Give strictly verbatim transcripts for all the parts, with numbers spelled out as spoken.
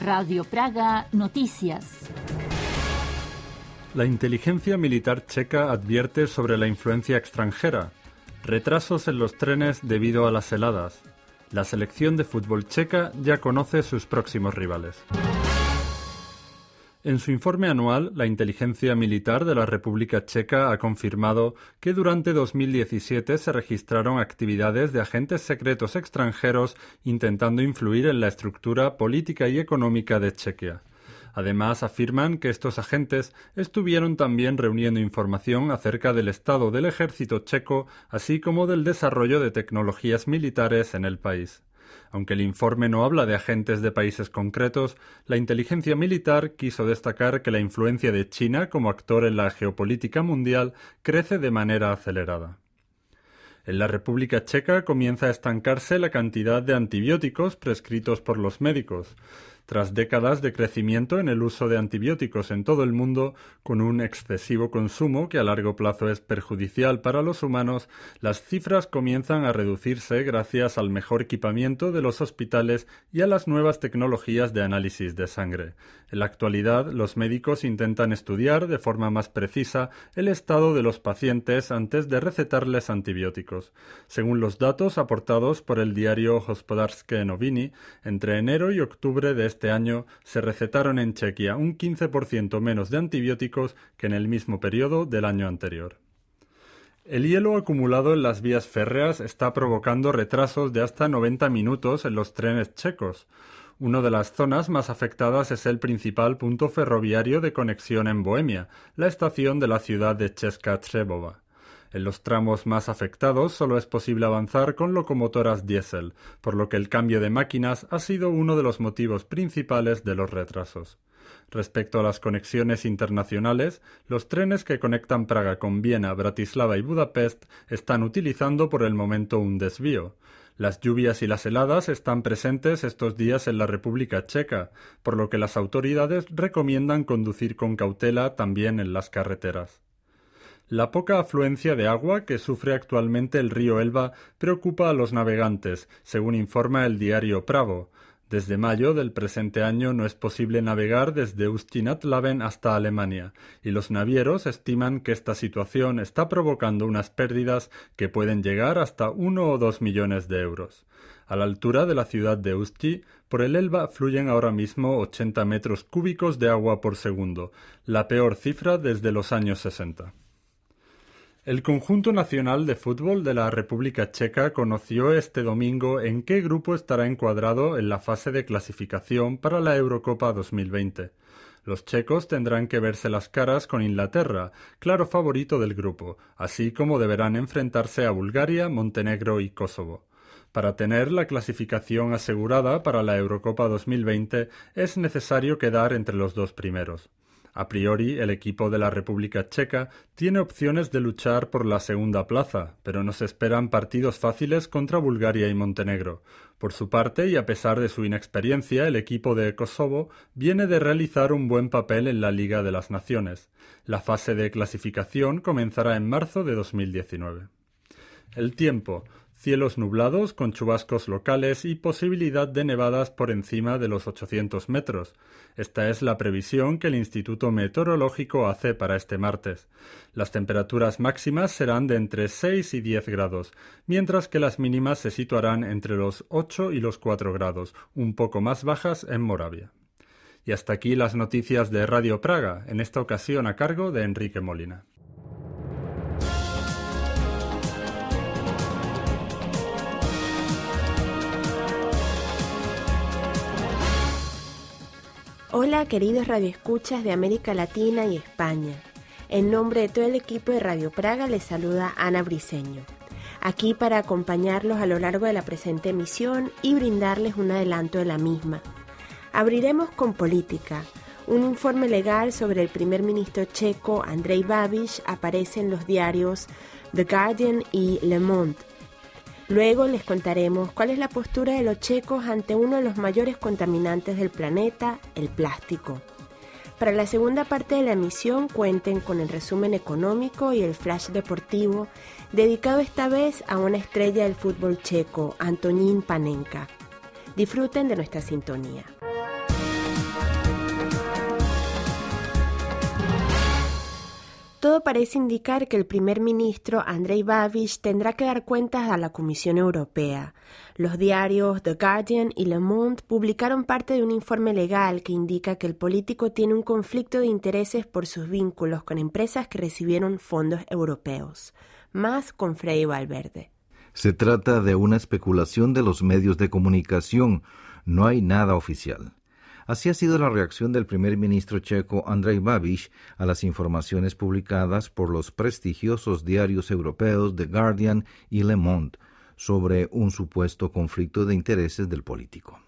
Radio Praga Noticias. La inteligencia militar checa advierte sobre la influencia extranjera. Retrasos en los trenes debido a las heladas. La selección de fútbol checa ya conoce sus próximos rivales. En su informe anual, la inteligencia militar de la República Checa ha confirmado que durante dos mil diecisiete se registraron actividades de agentes secretos extranjeros intentando influir en la estructura política y económica de Chequia. Además, afirman que estos agentes estuvieron también reuniendo información acerca del estado del ejército checo, así como del desarrollo de tecnologías militares en el país. Aunque el informe no habla de agentes de países concretos, la inteligencia militar quiso destacar que la influencia de China como actor en la geopolítica mundial crece de manera acelerada. En la República Checa comienza a estancarse la cantidad de antibióticos prescritos por los médicos. Tras décadas de crecimiento en el uso de antibióticos en todo el mundo, con un excesivo consumo que a largo plazo es perjudicial para los humanos, las cifras comienzan a reducirse gracias al mejor equipamiento de los hospitales y a las nuevas tecnologías de análisis de sangre. En la actualidad, los médicos intentan estudiar de forma más precisa el estado de los pacientes antes de recetarles antibióticos. Según los datos aportados por el diario Hospodarskie Noviny, entre enero y octubre de este año se recetaron en Chequia un quince por ciento menos de antibióticos que en el mismo periodo del año anterior. El hielo acumulado en las vías férreas está provocando retrasos de hasta noventa minutos en los trenes checos. Una de las zonas más afectadas es el principal punto ferroviario de conexión en Bohemia, la estación de la ciudad de Česká Třebová. En los tramos más afectados solo es posible avanzar con locomotoras diésel, por lo que el cambio de máquinas ha sido uno de los motivos principales de los retrasos. Respecto a las conexiones internacionales, los trenes que conectan Praga con Viena, Bratislava y Budapest están utilizando por el momento un desvío. Las lluvias y las heladas están presentes estos días en la República Checa, por lo que las autoridades recomiendan conducir con cautela también en las carreteras. La poca afluencia de agua que sufre actualmente el río Elba preocupa a los navegantes, según informa el diario Pravo. Desde mayo del presente año no es posible navegar desde Ústí nad Labem hasta Alemania, y los navieros estiman que esta situación está provocando unas pérdidas que pueden llegar hasta uno o dos millones de euros. A la altura de la ciudad de Ústí, por el Elba fluyen ahora mismo ochenta metros cúbicos de agua por segundo, la peor cifra desde los años sesenta. El conjunto nacional de fútbol de la República Checa conoció este domingo en qué grupo estará encuadrado en la fase de clasificación para la Eurocopa dos mil veinte. Los checos tendrán que verse las caras con Inglaterra, claro favorito del grupo, así como deberán enfrentarse a Bulgaria, Montenegro y Kosovo. Para tener la clasificación asegurada para la Eurocopa dos mil veinte es necesario quedar entre los dos primeros. A priori, el equipo de la República Checa tiene opciones de luchar por la segunda plaza, pero no se esperan partidos fáciles contra Bulgaria y Montenegro. Por su parte, y a pesar de su inexperiencia, el equipo de Kosovo viene de realizar un buen papel en la Liga de las Naciones. La fase de clasificación comenzará en marzo de dos mil diecinueve. El tiempo. Cielos nublados con chubascos locales y posibilidad de nevadas por encima de los ochocientos metros. Esta es la previsión que el Instituto Meteorológico hace para este martes. Las temperaturas máximas serán de entre seis y diez grados, mientras que las mínimas se situarán entre los ocho y los cuatro grados, un poco más bajas en Moravia. Y hasta aquí las noticias de Radio Praga, en esta ocasión a cargo de Enrique Molina. Hola queridos radioescuchas de América Latina y España. En nombre de todo el equipo de Radio Praga les saluda Ana Briceño. Aquí para acompañarlos a lo largo de la presente emisión y brindarles un adelanto de la misma. Abriremos con política. Un informe legal sobre el primer ministro checo Andrej Babiš aparece en los diarios The Guardian y Le Monde. Luego les contaremos cuál es la postura de los checos ante uno de los mayores contaminantes del planeta, el plástico. Para la segunda parte de la emisión cuenten con el resumen económico y el flash deportivo, dedicado esta vez a una estrella del fútbol checo, Antonín Panenka. Disfruten de nuestra sintonía. Todo parece indicar que el primer ministro Andrej Babiš tendrá que dar cuentas a la Comisión Europea. Los diarios The Guardian y Le Monde publicaron parte de un informe legal que indica que el político tiene un conflicto de intereses por sus vínculos con empresas que recibieron fondos europeos. Más con Freddy Valverde. Se trata de una especulación de los medios de comunicación. No hay nada oficial. Así ha sido la reacción del primer ministro checo Andrej Babiš a las informaciones publicadas por los prestigiosos diarios europeos The Guardian y Le Monde sobre un supuesto conflicto de intereses del político.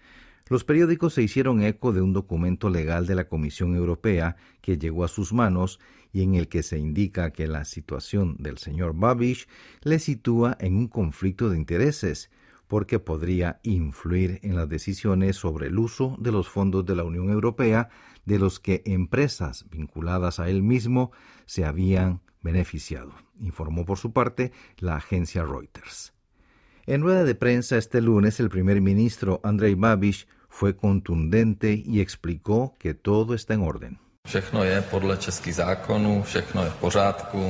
Los periódicos se hicieron eco de un documento legal de la Comisión Europea que llegó a sus manos y en el que se indica que la situación del señor Babiš le sitúa en un conflicto de intereses, porque podría influir en las decisiones sobre el uso de los fondos de la Unión Europea de los que empresas vinculadas a él mismo se habían beneficiado, informó por su parte la agencia Reuters. En rueda de prensa este lunes, el primer ministro Andrej Babiš fue contundente y explicó que todo está en orden. Všechno je podle českých zákonů, všechno je v pořádku.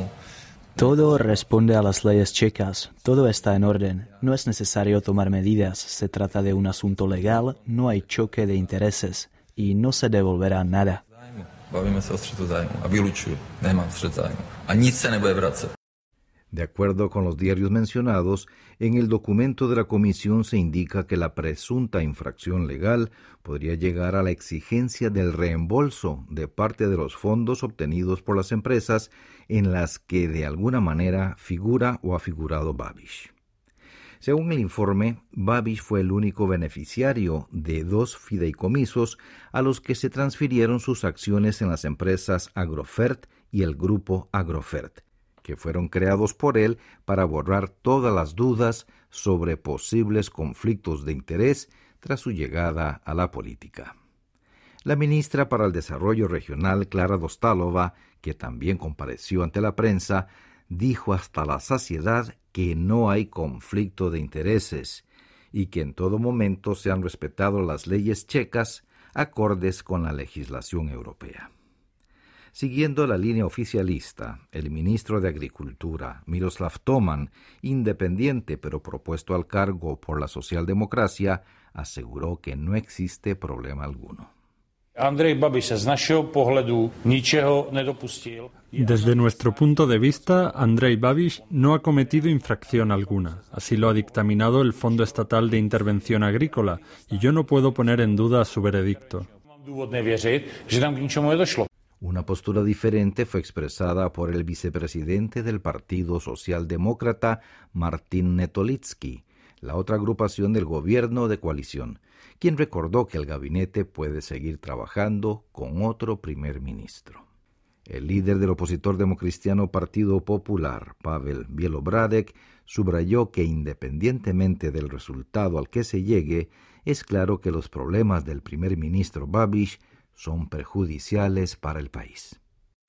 Todo responde a las leyes checas, todo está en orden, no es necesario tomar medidas, se trata de un asunto legal, no hay choque de intereses y no se devolverá nada. Bavíme se o střetu zájmu a vylučuju, nemám střet zájmu a nic se nebude vracet. De acuerdo con los diarios mencionados, en el documento de la Comisión se indica que la presunta infracción legal podría llegar a la exigencia del reembolso de parte de los fondos obtenidos por las empresas en las que de alguna manera figura o ha figurado Babiš. Según el informe, Babiš fue el único beneficiario de dos fideicomisos a los que se transfirieron sus acciones en las empresas Agrofert y el grupo Agrofert, que fueron creados por él para borrar todas las dudas sobre posibles conflictos de interés tras su llegada a la política. La ministra para el Desarrollo Regional, Klára Dostálová, que también compareció ante la prensa, dijo hasta la saciedad que no hay conflicto de intereses y que en todo momento se han respetado las leyes checas acordes con la legislación europea. Siguiendo la línea oficialista, el ministro de Agricultura, Miroslav Toman, independiente pero propuesto al cargo por la socialdemocracia, aseguró que no existe problema alguno. Andrej Babiš se z našeho pohledu ničeho nedopustil. Desde nuestro punto de vista, Andrej Babiš no ha cometido infracción alguna. Así lo ha dictaminado el Fondo Estatal de Intervención Agrícola, y yo no puedo poner en duda su veredicto. Mám důvod nevěřit, že tam k ničemu nedošlo. Una postura diferente fue expresada por el vicepresidente del Partido Socialdemócrata, Martin Netolický, la otra agrupación del gobierno de coalición, quien recordó que el gabinete puede seguir trabajando con otro primer ministro. El líder del opositor democristiano Partido Popular, Pavel Bělobrádek, subrayó que independientemente del resultado al que se llegue, es claro que los problemas del primer ministro Babiš son perjudiciales para el país.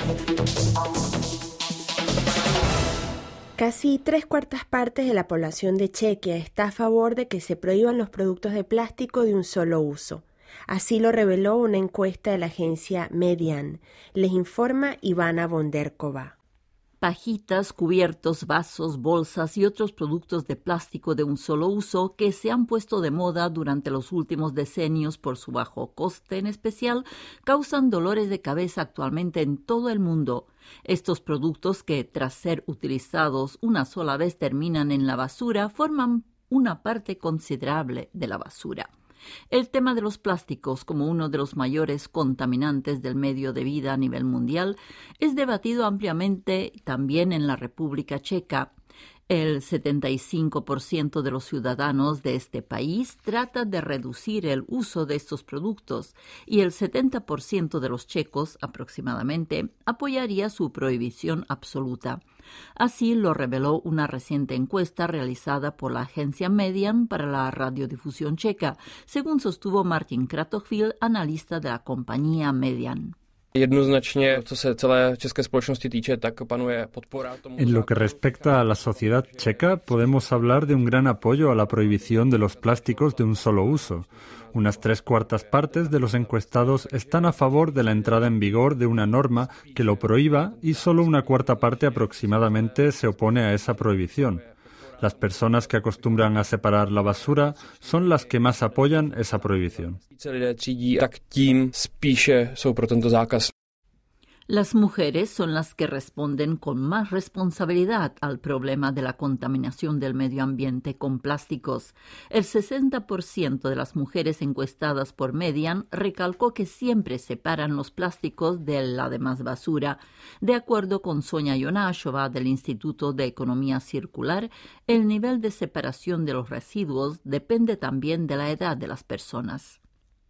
Casi tres cuartas partes de la población de Chequia está a favor de que se prohíban los productos de plástico de un solo uso. Así lo reveló una encuesta de la agencia Median. Les informa Ivana Bonderkova. Pajitas, cubiertos, vasos, bolsas y otros productos de plástico de un solo uso que se han puesto de moda durante los últimos decenios por su bajo coste en especial, causan dolores de cabeza actualmente en todo el mundo. Estos productos que, tras ser utilizados una sola vez, terminan en la basura, forman una parte considerable de la basura. El tema de los plásticos como uno de los mayores contaminantes del medio de vida a nivel mundial es debatido ampliamente también en la República Checa. El setenta y cinco por ciento de los ciudadanos de este país trata de reducir el uso de estos productos y el setenta por ciento de los checos, aproximadamente, apoyaría su prohibición absoluta. Así lo reveló una reciente encuesta realizada por la agencia Median para la radiodifusión checa, según sostuvo Martin Kratochvíl, analista de la compañía Median. En lo que respecta a la sociedad checa, podemos hablar de un gran apoyo a la prohibición de los plásticos de un solo uso. Unas tres cuartas partes de los encuestados están a favor de la entrada en vigor de una norma que lo prohíba y solo una cuarta parte aproximadamente se opone a esa prohibición. Las personas que acostumbran a separar la basura son las que más apoyan esa prohibición. Las mujeres son las que responden con más responsabilidad al problema de la contaminación del medio ambiente con plásticos. El sesenta por ciento de las mujeres encuestadas por Median recalcó que siempre separan los plásticos de la demás basura. De acuerdo con Sonia Jonashova del Instituto de Economía Circular, el nivel de separación de los residuos depende también de la edad de las personas.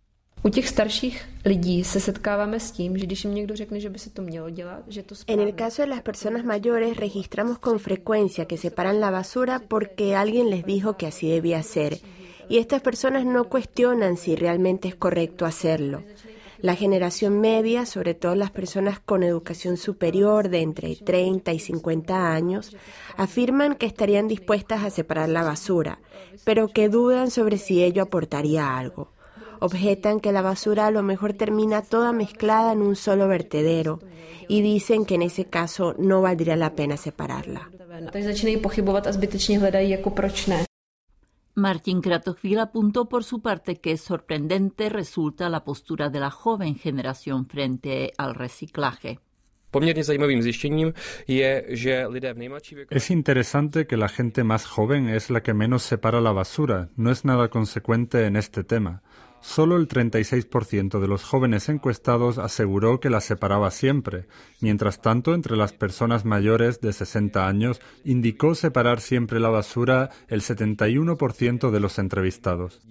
En el caso de las personas mayores, registramos con frecuencia que separan la basura porque alguien les dijo que así debía ser, y estas personas no cuestionan si realmente es correcto hacerlo. La generación media, sobre todo las personas con educación superior de entre treinta y cincuenta años, afirman que estarían dispuestas a separar la basura, pero que dudan sobre si ello aportaría algo. Objetan que la basura a lo mejor termina toda mezclada en un solo vertedero y dicen que en ese caso no valdría la pena separarla. Martin Kratochvíl apuntó por su parte que sorprendente resulta la postura de la joven generación frente al reciclaje. Es interesante que la gente más joven es la que menos separa la basura. No es nada consecuente en este tema. Solo el treinta y seis por ciento de los jóvenes encuestados aseguró que la separaba siempre. Mientras tanto, entre las personas mayores de sesenta años, indicó separar siempre la basura el setenta y uno por ciento de los entrevistados.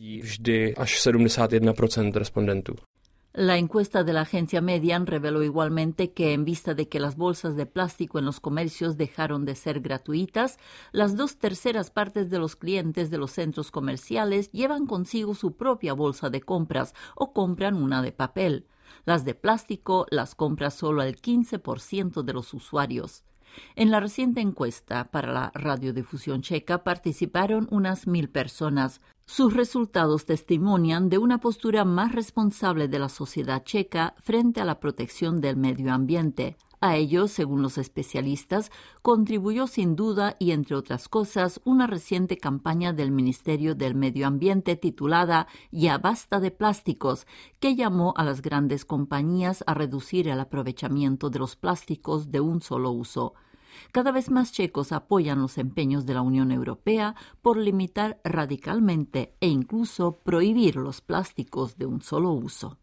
La encuesta de la agencia Median reveló igualmente que, en vista de que las bolsas de plástico en los comercios dejaron de ser gratuitas, las dos terceras partes de los clientes de los centros comerciales llevan consigo su propia bolsa de compras o compran una de papel. Las de plástico las compra solo el quince por ciento de los usuarios. En la reciente encuesta para la radiodifusión checa participaron unas mil personas. Sus resultados testimonian de una postura más responsable de la sociedad checa frente a la protección del medio ambiente. A ello, según los especialistas, contribuyó sin duda y, entre otras cosas, una reciente campaña del Ministerio del Medio Ambiente titulada «Ya basta de plásticos», que llamó a las grandes compañías a reducir el aprovechamiento de los plásticos de un solo uso. Cada vez más checos apoyan los empeños de la Unión Europea por limitar radicalmente e incluso prohibir los plásticos de un solo uso.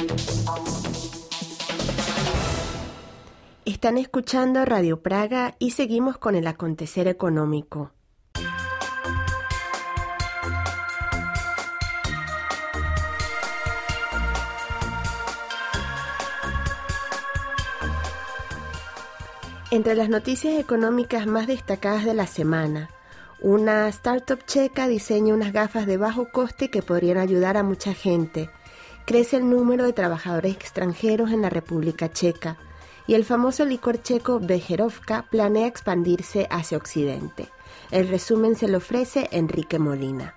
Están escuchando Radio Praga y seguimos con el acontecer económico. Entre las noticias económicas más destacadas de la semana, una startup checa diseña unas gafas de bajo coste que podrían ayudar a mucha gente. Crece el número de trabajadores extranjeros en la República Checa y el famoso licor checo Becherovka planea expandirse hacia Occidente. El resumen se lo ofrece Enrique Molina.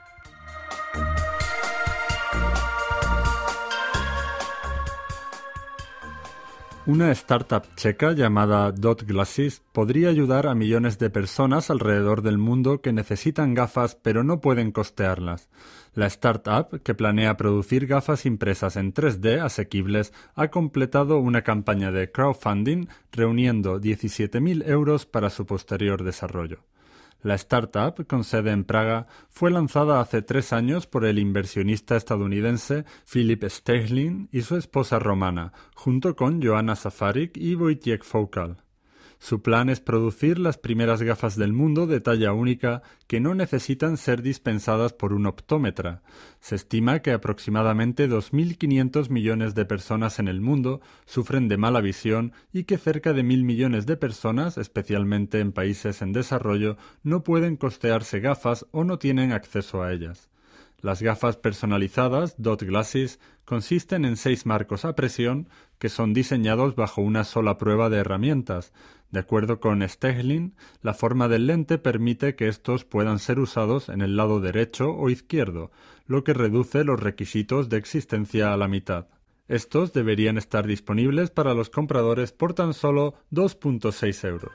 Una startup checa llamada Dot Glasses podría ayudar a millones de personas alrededor del mundo que necesitan gafas pero no pueden costearlas. La startup, que planea producir gafas impresas en tres D asequibles, ha completado una campaña de crowdfunding reuniendo diecisiete mil euros para su posterior desarrollo. La startup, con sede en Praga, fue lanzada hace tres años por el inversionista estadounidense Philip Sterling y su esposa Romana, junto con Joanna Safarik y Wojciech Foukal. Su plan es producir las primeras gafas del mundo de talla única que no necesitan ser dispensadas por un optómetra. Se estima que aproximadamente dos mil quinientos millones de personas en el mundo sufren de mala visión y que cerca de mil millones de personas, especialmente en países en desarrollo, no pueden costearse gafas o no tienen acceso a ellas. Las gafas personalizadas Dot Glasses consisten en seis marcos a presión que son diseñados bajo una sola prueba de herramientas. De acuerdo con Steglin, la forma del lente permite que estos puedan ser usados en el lado derecho o izquierdo, lo que reduce los requisitos de existencia a la mitad. Estos deberían estar disponibles para los compradores por tan solo dos coma seis euros.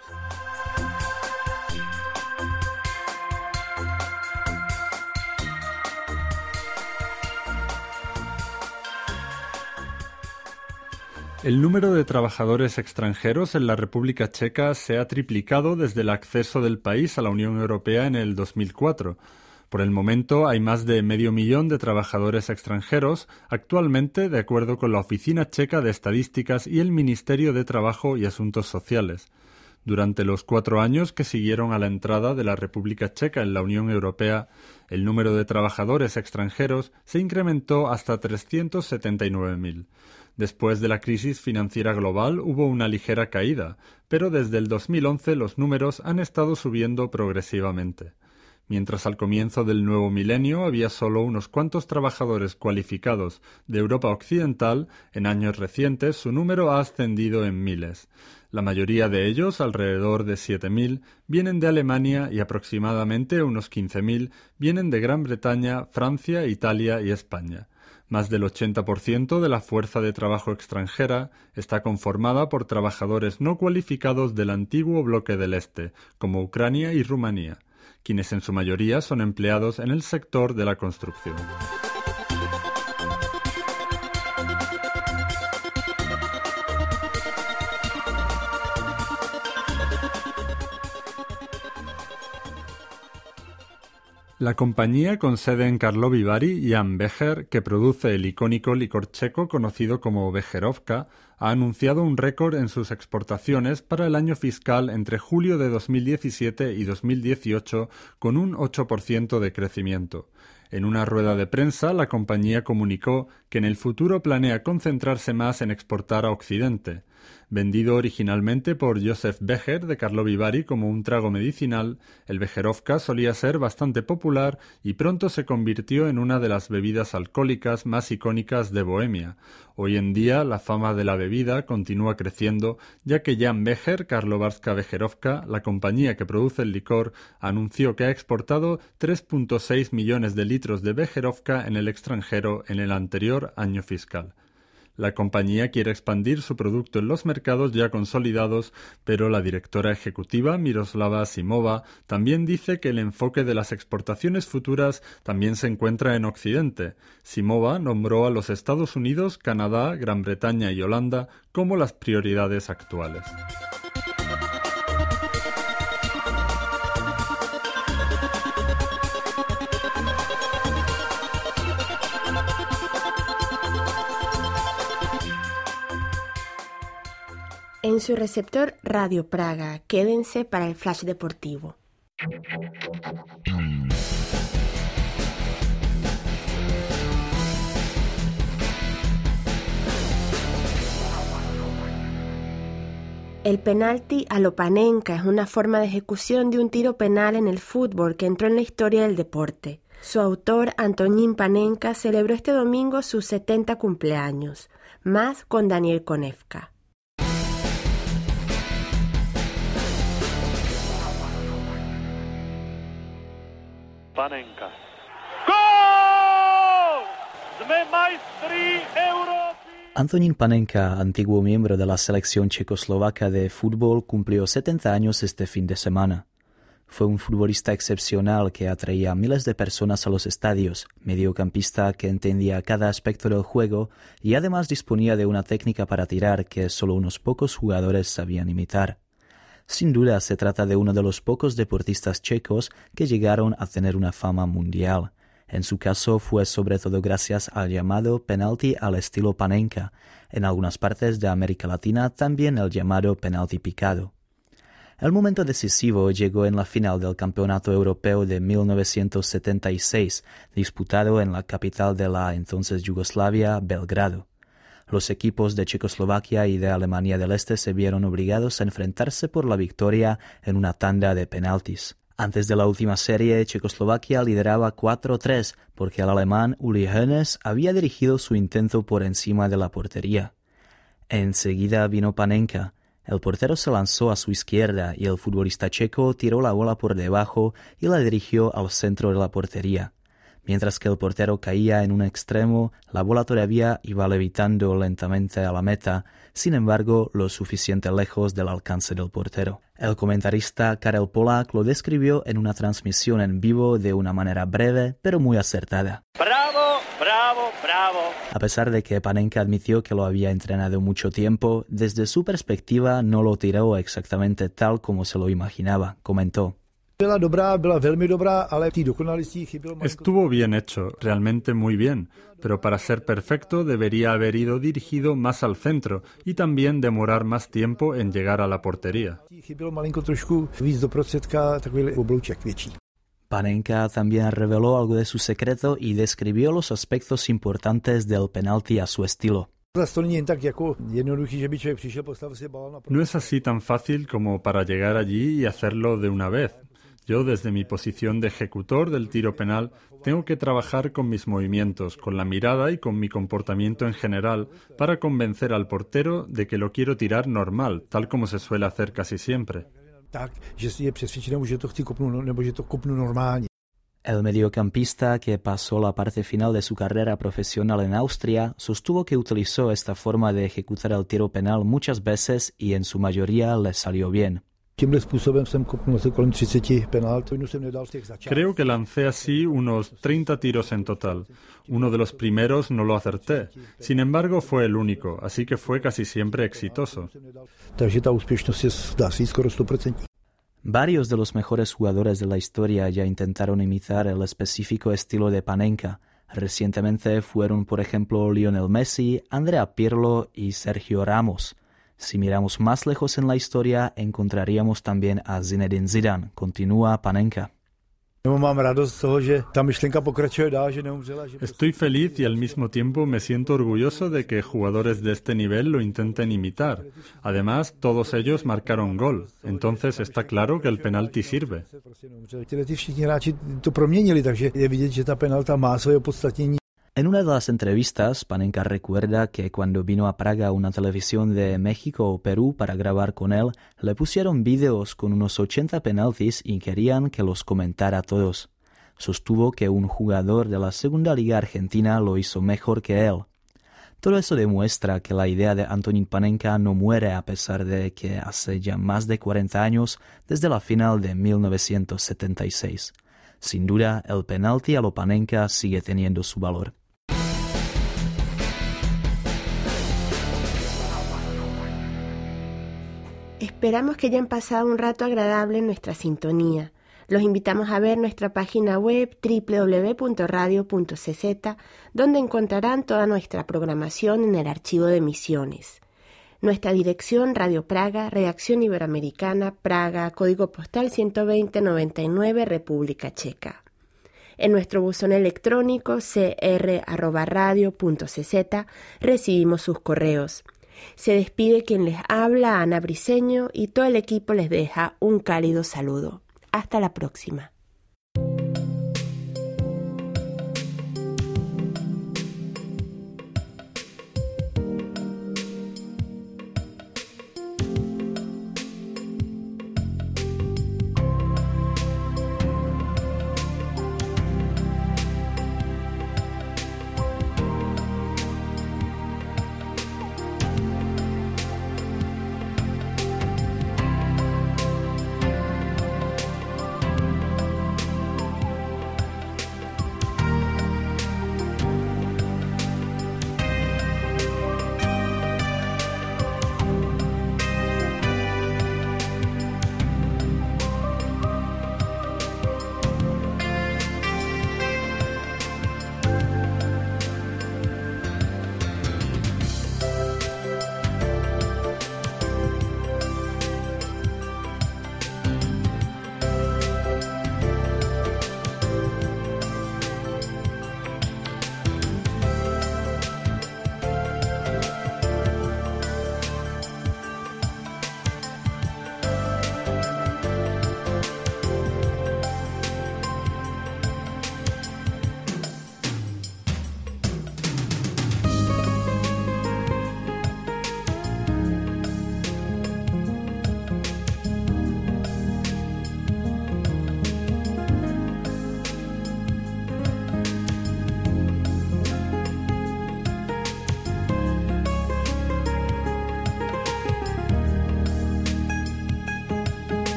El número de trabajadores extranjeros en la República Checa se ha triplicado desde el acceso del país a la Unión Europea en el dos mil cuatro. Por el momento hay más de medio millón de trabajadores extranjeros actualmente, de acuerdo con la Oficina Checa de Estadísticas y el Ministerio de Trabajo y Asuntos Sociales. Durante los cuatro años que siguieron a la entrada de la República Checa en la Unión Europea, el número de trabajadores extranjeros se incrementó hasta trescientos setenta y nueve mil. Después de la crisis financiera global hubo una ligera caída, pero desde el dos mil once los números han estado subiendo progresivamente. Mientras al comienzo del nuevo milenio había solo unos cuantos trabajadores cualificados de Europa Occidental, en años recientes su número ha ascendido en miles. La mayoría de ellos, alrededor de siete mil, vienen de Alemania y aproximadamente unos quince mil vienen de Gran Bretaña, Francia, Italia y España. Más del ochenta por ciento de la fuerza de trabajo extranjera está conformada por trabajadores no cualificados del antiguo bloque del Este, como Ucrania y Rumanía, quienes en su mayoría son empleados en el sector de la construcción. La compañía con sede en Karlovy Vary, Jan Becher, que produce el icónico licor checo conocido como Becherovka, ha anunciado un récord en sus exportaciones para el año fiscal entre julio de dos mil diecisiete y dos mil dieciocho, con un ocho por ciento de crecimiento. En una rueda de prensa, la compañía comunicó que en el futuro planea concentrarse más en exportar a Occidente. Vendido originalmente por Josef Becher de Karlovy Vary como un trago medicinal, el Becherovka solía ser bastante popular y pronto se convirtió en una de las bebidas alcohólicas más icónicas de Bohemia. Hoy en día la fama de la bebida continúa creciendo, ya que Jan Becher Karlovarska Becherovka, la compañía que produce el licor, anunció que ha exportado tres coma seis millones de litros de Becherovka en el extranjero en el anterior año fiscal. La compañía quiere expandir su producto en los mercados ya consolidados, pero la directora ejecutiva Miroslava Asimova también dice que el enfoque de las exportaciones futuras también se encuentra en Occidente. Simova nombró a los Estados Unidos, Canadá, Gran Bretaña y Holanda como las prioridades actuales. En su receptor Radio Praga, quédense para el flash deportivo. El penalti a lo Panenka es una forma de ejecución de un tiro penal en el fútbol que entró en la historia del deporte. Su autor, Antonín Panenka, celebró este domingo sus setenta cumpleaños, más con Daniel Konevka. Panenka. ¡Gol! Sme majstri Europy! Antonín Panenka, antiguo miembro de la selección checoslovaca de fútbol, cumplió setenta años este fin de semana. Fue un futbolista excepcional que atraía a miles de personas a los estadios, mediocampista que entendía cada aspecto del juego y además disponía de una técnica para tirar que solo unos pocos jugadores sabían imitar. Sin duda se trata de uno de los pocos deportistas checos que llegaron a tener una fama mundial. En su caso fue sobre todo gracias al llamado penalti al estilo Panenka, en algunas partes de América Latina también el llamado penalti picado. El momento decisivo llegó en la final del Campeonato Europeo de mil novecientos setenta y seis, disputado en la capital de la entonces Yugoslavia, Belgrado. Los equipos de Checoslovaquia y de Alemania del Este se vieron obligados a enfrentarse por la victoria en una tanda de penaltis. Antes de la última serie, Checoslovaquia lideraba cuatro tres porque el alemán Uli Hoeneß había dirigido su intento por encima de la portería. Enseguida vino Panenka. El portero se lanzó a su izquierda y el futbolista checo tiró la bola por debajo y la dirigió al centro de la portería. Mientras que el portero caía en un extremo, la bola todavía iba levitando lentamente a la meta, sin embargo, lo suficiente lejos del alcance del portero. El comentarista Karel Polák lo describió en una transmisión en vivo de una manera breve, pero muy acertada. Bravo, bravo, bravo. A pesar de que Panenka admitió que lo había entrenado mucho tiempo, desde su perspectiva no lo tiró exactamente tal como se lo imaginaba, comentó. Estuvo bien hecho, realmente muy bien, pero para ser perfecto debería haber ido dirigido más al centro y también demorar más tiempo en llegar a la portería. Panenka también reveló algo de su secreto y describió los aspectos importantes del penalti a su estilo. No es así tan fácil como para llegar allí y hacerlo de una vez. Yo, desde mi posición de ejecutor del tiro penal, tengo que trabajar con mis movimientos, con la mirada y con mi comportamiento en general para convencer al portero de que lo quiero tirar normal, tal como se suele hacer casi siempre. El mediocampista, que pasó la parte final de su carrera profesional en Austria, sostuvo que utilizó esta forma de ejecutar el tiro penal muchas veces y en su mayoría le salió bien. Creo que lancé así unos treinta tiros en total. Uno de los primeros no lo acerté. Sin embargo, fue el único, así que fue casi siempre exitoso. Varios de los mejores jugadores de la historia ya intentaron imitar el específico estilo de Panenka. Recientemente fueron, por ejemplo, Lionel Messi, Andrea Pirlo y Sergio Ramos. Si miramos más lejos en la historia, encontraríamos también a Zinedine Zidane, continúa Panenka. Estoy feliz y al mismo tiempo me siento orgulloso de que jugadores de este nivel lo intenten imitar. Además, todos ellos marcaron gol, entonces está claro que el penalti sirve. En una de las entrevistas, Panenka recuerda que cuando vino a Praga una televisión de México o Perú para grabar con él, le pusieron vídeos con unos ochenta penaltis y querían que los comentara todos. Sostuvo que un jugador de la Segunda Liga Argentina lo hizo mejor que él. Todo eso demuestra que la idea de Antonín Panenka no muere a pesar de que hace ya más de cuarenta años desde la final de mil novecientos setenta y seis. Sin duda, el penalti a lo Panenka sigue teniendo su valor. Esperamos que hayan pasado un rato agradable en nuestra sintonía. Los invitamos a ver nuestra página web doble u doble u doble u punto radio punto c z, donde encontrarán toda nuestra programación en el archivo de emisiones. Nuestra dirección: Radio Praga, Redacción Iberoamericana, Praga, Código Postal ciento veinte noventa y nueve, República Checa. En nuestro buzón electrónico c r arroba radio punto c z recibimos sus correos. Se despide quien les habla, Ana Briceño, y todo el equipo les deja un cálido saludo. Hasta la próxima.